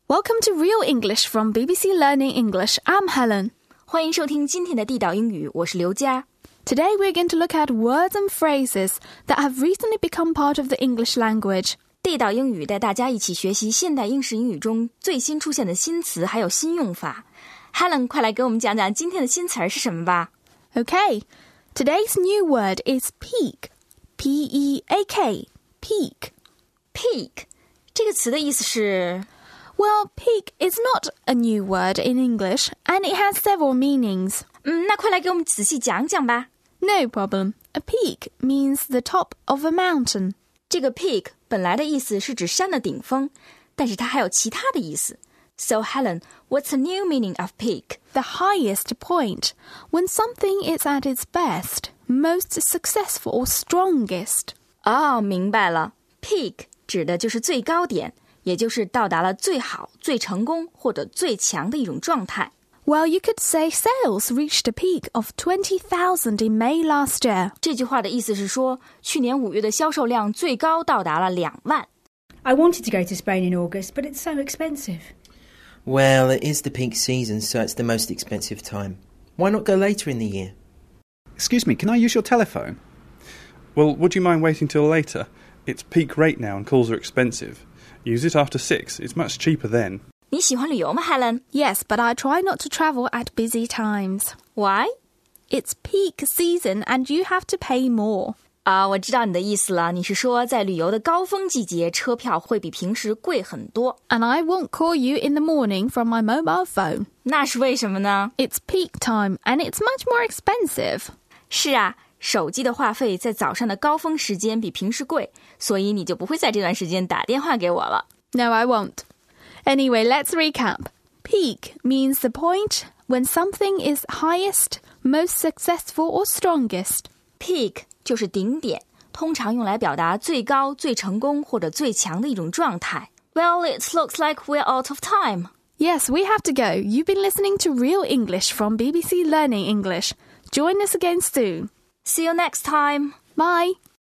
Welcome to Real English from BBC Learning English. I'm Helen. 欢迎收听今天的地道英语，我是刘佳。 Today we're going to look at words and phrases that have recently become part of the English language. 地道英语带大家一起学习现代英式英语中最新出现的新词还有新用法。Helen， 快来给我们讲讲今天的新词儿是什么吧。 Okay, today's new word is peak. P-E-A-K. Peak. Peak 这个词的意思是 Well, peak is not a new word in English, and it has several meanings. 那快来给我们仔细讲讲吧。 No problem. A peak means the top of a mountain. 这个 peak 本来的意思是指山的顶峰，但是它还有其他的意思。So Helen, what's the new meaning of peak? The highest point, when something is at its best, most successful or strongest. 明白了。Peak 指的就是最高点，也就是到达了最好、最成功或者最强的一种状态。 Well, you could say sales reached a peak of 20,000 in May last year. 这句话的意思是说，去年5月的销售量最高到达了2万。 I wanted to go to Spain in August, but it's so expensive. Well, it is the peak season, so it's the most expensive time. Why not go later in the year? Excuse me, can I use your telephone? Well, would you mind waiting till later? It's peak rate now and calls are expensive. Use it after 6. It's much cheaper then. 你喜欢旅游吗 Helen? Yes, but I try not to travel at busy times. Why? It's peak season and you have to pay more. 我知道你的意思了，你是说在旅游的高峰季节，车票会比平时贵很多。 And I won't call you in the morning from my mobile phone. 那是为什么呢？ It's peak time and it's much more expensive. 是啊，手机的话费在早上的高峰时间比平时贵，所以你就不会在这段时间打电话给我了。 No, I won't. Anyway, let's recap. Peak means the point when something is highest, most successful or strongest. Peak 就是顶点，通常用来表达最高、最成功或者最强的一种状态。Well, it looks like we're out of time. Yes, we have to go. You've been listening to Real English from BBC Learning English. Join us again soon. See you next time. Bye.